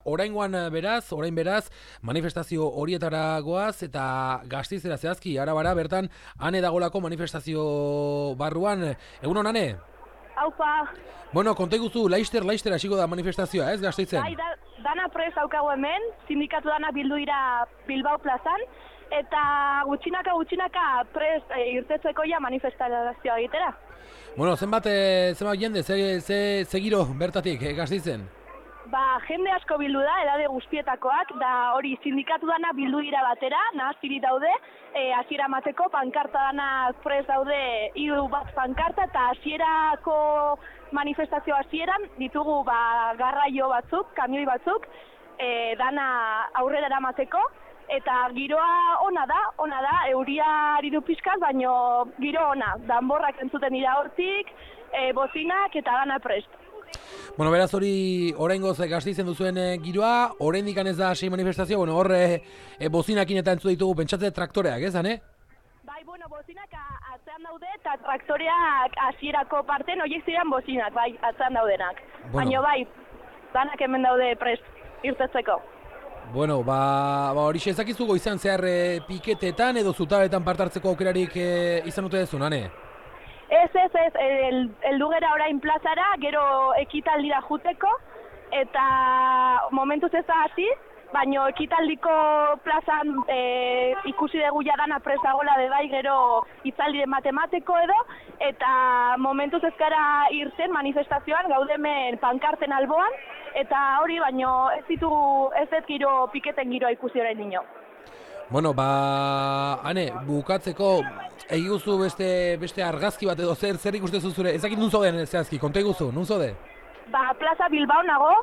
Orain beraz, manifestazio horietara goaz eta Gasteizera zehazki, arabara, bertan, ane dagolako manifestazio barruan. Egunon, ane? Aupa. Bueno, konta iguzu, laister hasiko da manifestazioa, ez, Gasteizen? Bai, dana prest daukagu hemen, sindikatu dana bildu dira Bilbao plazan, eta gutxinaka prest irtetzeko ja manifestazioa egitera. Bueno, zenbat jende, ze giro bertatik, Gasteizen? Jende asko bildu da, edade guztietakoak, da hori sindikatu dana bildu dira batera, nahaztiri daude, hasiera emateko, pankarta dana prest daude, 3 pankarta, eta hasierako manifestazio hasieran ditugu garraio batzuk, kamioi batzuk, dana aurrera eramateko, eta giroa ona da, euria aridu pixkaz, baino giro ona, danborrak entzuten dira hortik, bozinak eta dana prest. Bueno, beraz hori oraingoz Gasteizen duzuen giroa, oraindik ez da hasi manifestazio, bueno, hor bozinakin eta entzu ditugu pentsatze traktoreak, ez, ane? Bai, bueno, bozinak atzean daude eta traktoreak hasierako parten horiek ziren bozinak, bai, atzean daudenak. Baina bai, danak hemen daude prest irtetzeko. Bueno, hori ezakizu goizan zehar piketetan edo zutabetan partartzeko aukerarik izan dute dezun, ane? Ez, heldu gera orain plazara, gero ekitaldira juteko, eta momentuz ez da hasi, baina ekitaldiko plazan ikusi dugu jadana prest dagoela bai gero hitzaldiren matemateko edo, eta momentuz ez gara irten manifestazioan, gaudemen pankarten alboan, eta hori baino ez dut giro piketen giroa ikusi orain dino. Bueno, ane, bukatzeko, egiguzu beste argazki bat edo zer ikustezu zure, ezakit nun zoden zehazki, konta eguzu, nun zode? Plaza Bilbao nago,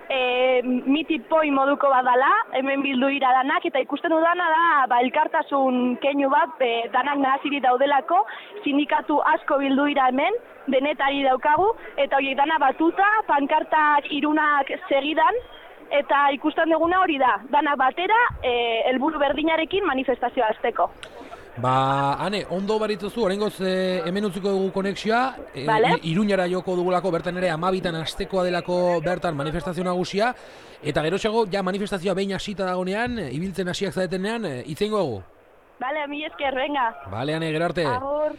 mitipoi moduko bat dala, hemen bildu ira danak, eta ikusten dudana da, elkartasun keinu bat, danak nahaziri daudelako, sindikatu asko bildu ira hemen, denetari daukagu, eta horiek dana batuta, pankartak irunak segidan, eta ikusten duguna hori da, dana batera, helburu berdinarekin manifestazioa hasteko. Ane, ondo barituzu, oraingoz hemen utziko dugu konexioa, Iruñara joko dugulako, bertan ere 12 hastekoa delako bertan manifestazio nagusia, eta geroxeago, ja manifestazioa behin hasita dagonean, ibiltzen hasiak zaretenean, hitz egingo dugu. Bale, mi esker, venga. Bale, Ane, gero arte. Agur.